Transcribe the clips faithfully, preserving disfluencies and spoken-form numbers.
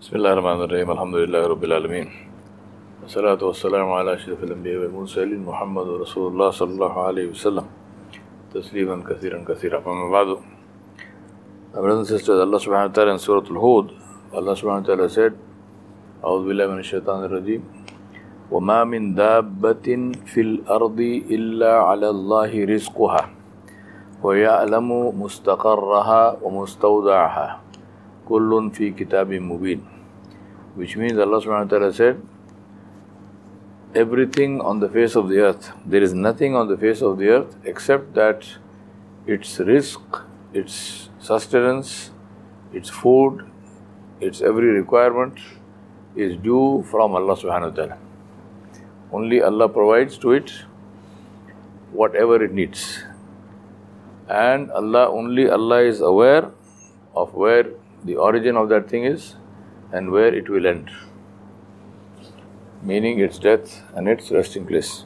Bismillahirrahmanirrahim. Alhamdulillahi Rabbil Alameen. Wassalatu wassalamu ala ashrafil anbiya wal mursalin Muhammadur Rasulullah sallallahu alayhi wa sallam. Tasliman kathiran kathira. Amma ba'du. My brothers and sisters, Allah subhanahu wa ta'ala in Surah Al-Hud, Allah subhanahu wa ta'ala said, A'udhu billahi minash shaitanir rajeem. وَمَا مِن دَابَّةٍ فِي الْأَرْضِ إِلَّا عَلَى اللَّهِ رِزْقُهَا وَيَعْلَمُ مُسْتَقَرَّهَا وَمُسْتَوْدَعَهَا كُلٌّ فِي كِتَابٍ مُبِينٍ. Which means Allah subhanahu wa ta'ala said, everything on the face of the earth, there is nothing on the face of the earth except that its rizq, its sustenance, its food, its every requirement is due from Allah subhanahu wa ta'ala. Only Allah provides to it whatever it needs. And Allah, only Allah is aware of where the origin of that thing is and where it will end, meaning its death and its resting place.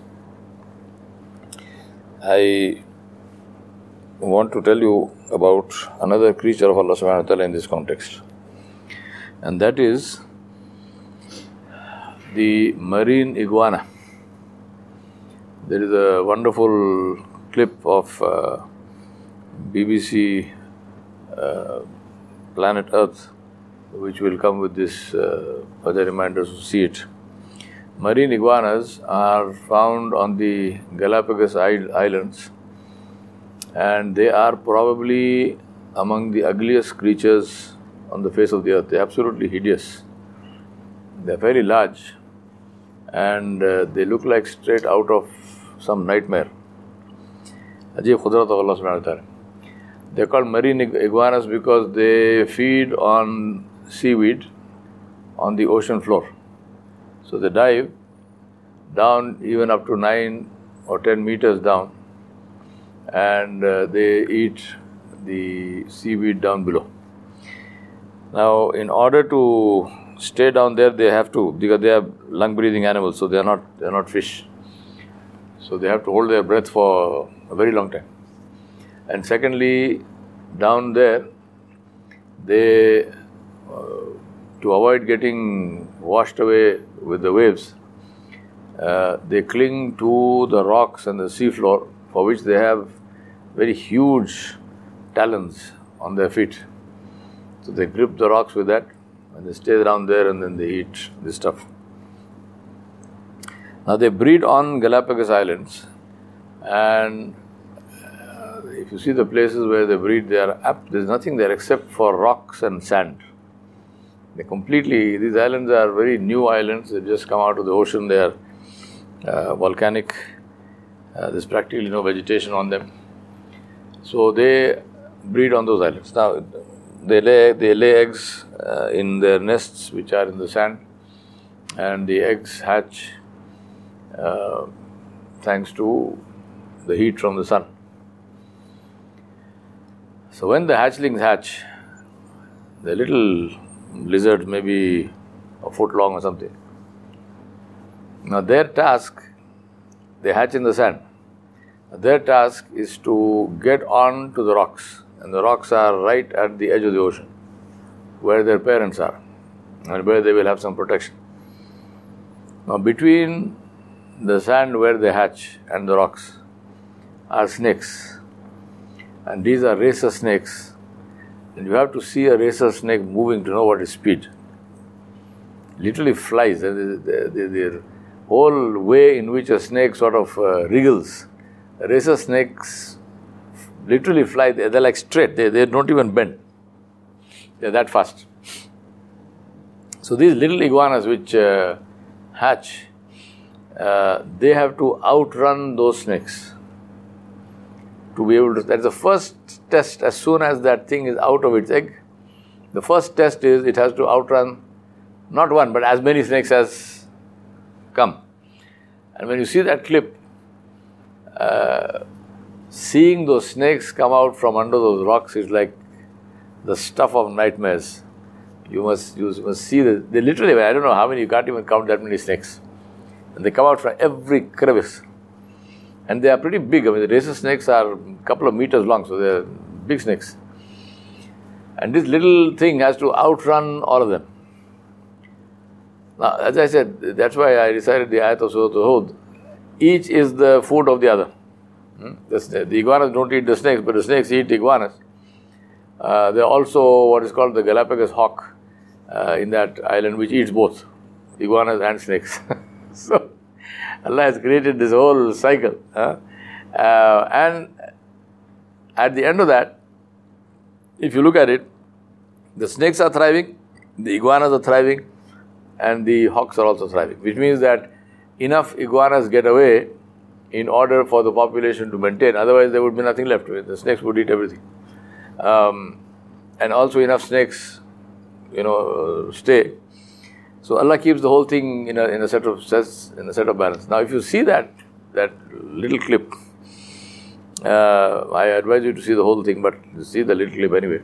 I want to tell you about another creature of Allah subhanahu wa ta'ala in this context, and that is the marine iguana. There is a wonderful clip of uh, B B C uh, Planet Earth, which will come with this uh, other reminders to see it. Marine iguanas are found on the Galapagos Islands, and they are probably among the ugliest creatures on the face of the earth. They are absolutely hideous. They are very large, and uh, they look like straight out of some nightmare. Ajib Khudrat of Allah subhanahu wa ta'ala. They are called marine iguanas because they feed on seaweed on the ocean floor. So they dive down even up to nine or ten meters down, and uh, they eat the seaweed down below. Now, in order to stay down there, they have to, because they are lung-breathing animals, so they are not they are not fish. So they have to hold their breath for a very long time. And secondly, down there, they, uh, to avoid getting washed away with the waves, uh, they cling to the rocks and the seafloor, for which they have very huge talons on their feet. So they grip the rocks with that, and they stay down there, and then they eat this stuff. Now they breed on Galapagos Islands, and if you see the places where they breed, they are apt, there's nothing there except for rocks and sand. They completely, these islands are very new islands. They've just come out of the ocean. They are uh, volcanic. Uh, there's practically no vegetation on them. So they breed on those islands. Now they lay they lay eggs uh, in their nests, which are in the sand, and the eggs hatch uh, thanks to the heat from the sun. So when the hatchlings hatch, the little lizards, maybe a foot long or something. Now their task, they hatch in the sand. Their task is to get on to the rocks, and the rocks are right at the edge of the ocean, where their parents are, and where they will have some protection. Now between the sand where they hatch and the rocks are snakes. And these are racer snakes. And you have to see a racer snake moving to know what is speed. Literally flies. The whole way in which a snake sort of uh, wriggles. Racer snakes literally fly. They're like straight. They, they don't even bend. They're that fast. So these little iguanas which uh, hatch, uh, they have to outrun those snakes. To be able to, that's the first test. As soon as that thing is out of its egg, the first test is it has to outrun not one, but as many snakes as come. And when you see that clip, uh, seeing those snakes come out from under those rocks is like the stuff of nightmares. You must, you must see that they literally, I don't know how many, you can't even count that many snakes. And they come out from every crevice. And they are pretty big. I mean, the racer snakes are a couple of meters long, so they are big snakes. And this little thing has to outrun all of them. Now, as I said, that's why I recited the ayat of Surah Hud. Each is the food of the other. Hmm? The, the iguanas don't eat the snakes, but the snakes eat iguanas. Uh, there are also what is called the Galapagos hawk uh, in that island, which eats both iguanas and snakes. So, Allah has created this whole cycle. Huh? Uh, and at the end of that, if you look at it, the snakes are thriving, the iguanas are thriving, and the hawks are also thriving, which means that enough iguanas get away in order for the population to maintain. Otherwise, there would be nothing left. The snakes would eat everything. Um, and also enough snakes, you know, uh, stay. So Allah keeps the whole thing in a in a set of in a set of balance. Now, if you see that that little clip, uh, I advise you to see the whole thing, but see the little clip anyway.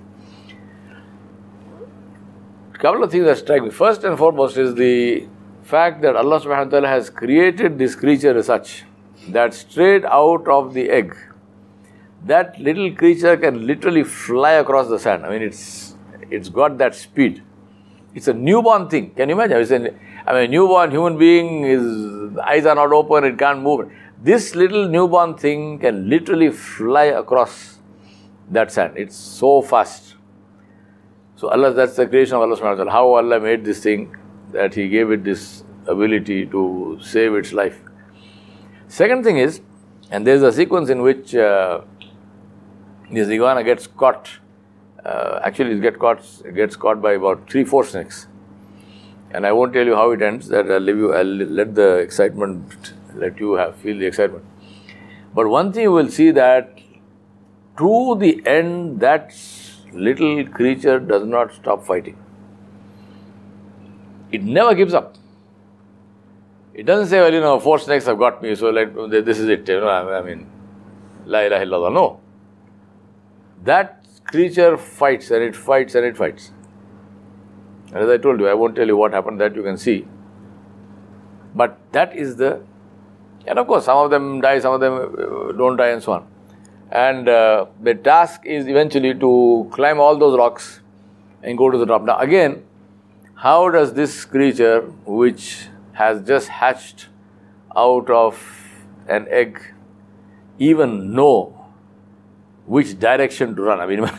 A couple of things that strike me. First and foremost is the fact that Allah subhanahu wa ta'ala has created this creature as such that straight out of the egg, that little creature can literally fly across the sand. I mean, it's it's got that speed. It's a newborn thing. Can you imagine? It's a, I mean, a newborn human being, his eyes are not open, it can't move. This little newborn thing can literally fly across that sand. It's so fast. So Allah, that's the creation of Allah subhanahu wa ta'ala. How Allah made this thing, that He gave it this ability to save its life. Second thing is, and there's a sequence in which uh, this iguana gets caught. Uh, actually, it gets caught, it gets caught by about three, four snakes. And I won't tell you how it ends. That I'll leave you. I'll let the excitement, let you have feel the excitement. But one thing you will see that to the end, that little creature does not stop fighting. It never gives up. It doesn't say, well, you know, four snakes have got me, so let, this is it. You know, I mean, la ilaha illallah. No. That creature fights and it fights and it fights. And as I told you, I won't tell you what happened, that you can see. But that is the, and of course, some of them die, some of them don't die, and so on. And uh, the task is eventually to climb all those rocks and go to the top. Now, again, how does this creature, which has just hatched out of an egg, even know which direction to run? I mean,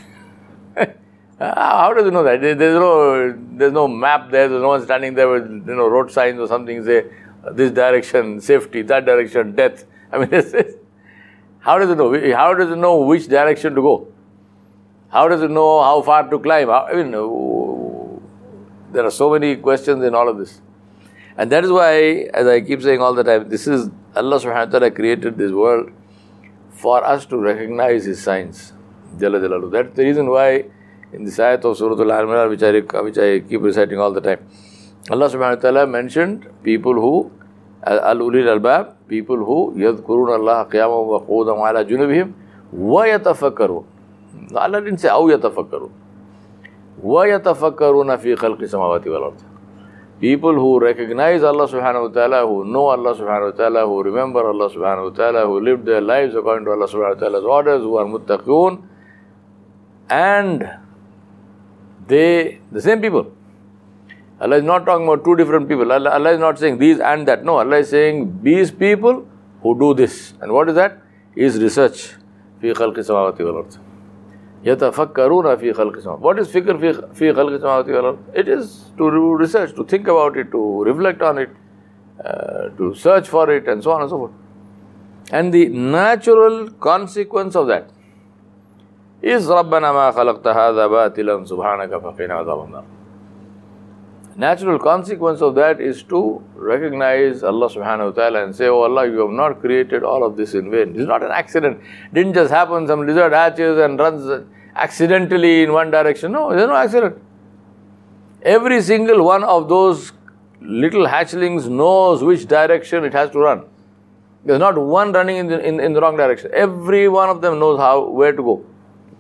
how does it know that? There's no, there's no map there. There's no one standing there with, you know, road signs or something say this direction safety, that direction death. I mean, it's, it's, how does it know? How does it know which direction to go? How does it know how far to climb? How, I mean, there are so many questions in all of this. And that is why, as I keep saying all the time, this is Allah subhanahu wa ta'ala created this world for us to recognize His signs. Jalla Jalalu. That's the reason why in this ayat of Surah Al-Imran, which I, which I keep reciting all the time, Allah subhanahu wa ta'ala mentioned people who, al-ulil albab, people who yadhkuruna Allah qiyaman wa qu'udan wa ala junubihim wa yatafakkarun. Allah didn't say aw yatafakkarun. Wa yatafakkaruna fi khalqi samawati wal ard. People who recognize Allah subhanahu wa ta'ala, who know Allah subhanahu wa ta'ala, who remember Allah subhanahu wa ta'ala, who live their lives according to Allah subhanahu wa ta'ala's orders, who are muttaqun, and they, the same people. Allah is not talking about two different people. Allah, Allah is not saying these and that. No, Allah is saying these people who do this. And what is that? Is research. Fi khalqi samawati wal ard. Yatafakkaruna fi khalqi samawati. What is fikr fi khalqi samawati wal ard? It is to do research, to think about it, to reflect on it, uh, to search for it, and so on and so forth. And the natural consequence of that is رَبَّنَا مَا خَلَقْتَ هَذَا بَاطِلًا سُبْحَانَكَ فَقِنَا عَذَابَ النَّارِ. Natural consequence of that is to recognize Allah subhanahu wa ta'ala and say, oh Allah, you have not created all of this in vain. This is not an accident. Didn't just happen, some lizard hatches and runs accidentally in one direction. No, there's no accident. Every single one of those little hatchlings knows which direction it has to run. There's not one running in the, in, in the wrong direction. Every one of them knows how, where to go.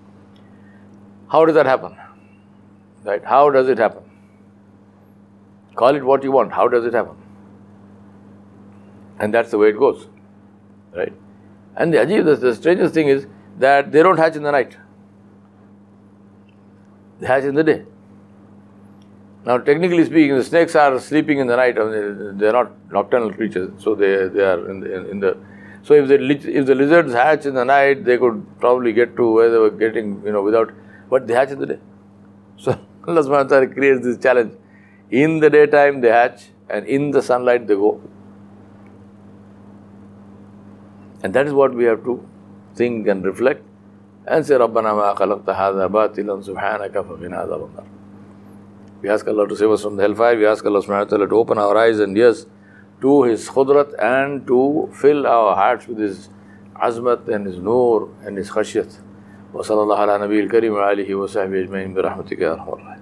How does that happen? Right? How does it happen? Call it what you want. How does it happen? And that's the way it goes. Right? And the ajib, the, the strangest thing is that they don't hatch in the night. They hatch in the day. Now, technically speaking, the snakes are sleeping in the night. I mean, they are not nocturnal creatures, so they they are in the, in, in the. So if the if the lizards hatch in the night, they could probably get to where they were getting, you know, without. But they hatch in the day. So Allah subhanahu wa ta'ala creates this challenge. In the daytime they hatch, and in the sunlight they go. And that is what we have to think and reflect and say, Rabbana ma khalaqta hadha batilan subhanaka faqina adhaban nar. We ask Allah to save us from the hellfire. We ask Allah subhanahu wa ta'ala to open our eyes and ears to His khudrat and to fill our hearts with His azmat and His noor and His khashyat. Wa sallallahu ala nabiyil kareem wa alihi wa sahbihi ajma'in bi rahmatika ya arhamar rahimin.